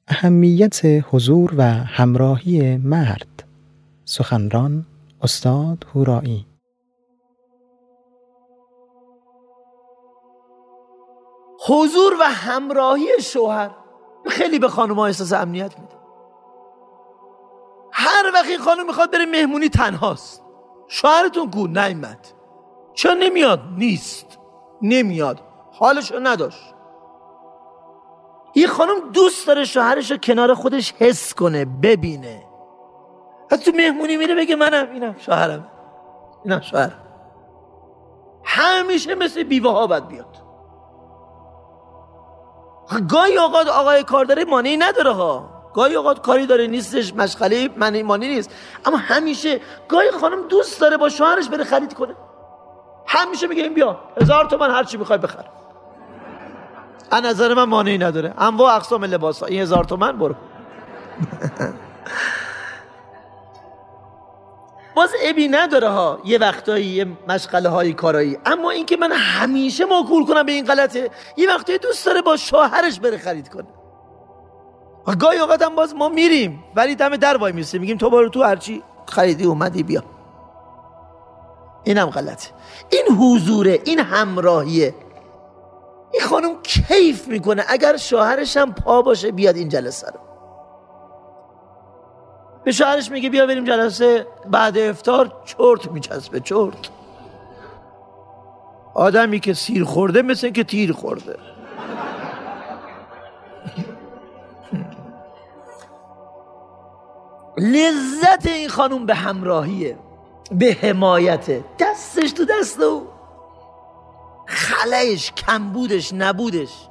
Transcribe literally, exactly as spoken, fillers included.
اهمیت حضور و همراهی مرد. سخنران استاد هورایی. حضور و همراهی شوهر خیلی به خانم‌ها احساس امنیت میده. هر وقت این خانم میخواد بره مهمونی تنهاست، شوهرتون کو؟ نیامد. چرا نمیاد؟ نیست، نمیاد، حالشو نداشت. این خانم دوست داره شوهرشو کنار خودش حس کنه، ببینه. از تو مهمونی میره بگه منم، اینم شوهرم، اینم شوهرم. همیشه مثل بیوه ها باید بیاد. گاهی اوقات آقای کار داره مانعی نداره ها، گاهی اوقات کاری داره نیستش، مشغله معنی مانعی نیست، اما همیشه گاهی خانم دوست داره با شوهرش بره خرید کنه. همیشه میگه این بیا هزار تومن هر چی میخوای بخر. از نظر من مانعی نداره، انواع اقسام لباس ها، این هزار تومن برو. باز ابی نداره ها، یه وقتایی یه مشغله های کارایی، اما این که من همیشه موکول کنم به این غلطه. یه وقتایی دوست داره با شوهرش بره خرید کنه. گاهی اوقات هم باز ما میریم ولی دم در وای میسته، میگیم تو برو تو، هرچی خریدی اومدی بیا. اینم غلطه. این حضوره، این همراهیه. این خانم کیف میکنه اگر شوهرش هم پا باشه بیاد این جلسه رو. به شوهرش میگه بیا بریم جلسه بعد افطار، چرت میچسبه. چرت آدمی که سیر خورده مثل که تیر خورده. لذت این خانم به همراهیه، به حمایته، دستش تو دست او، خلایش، کمبودش، نبودش.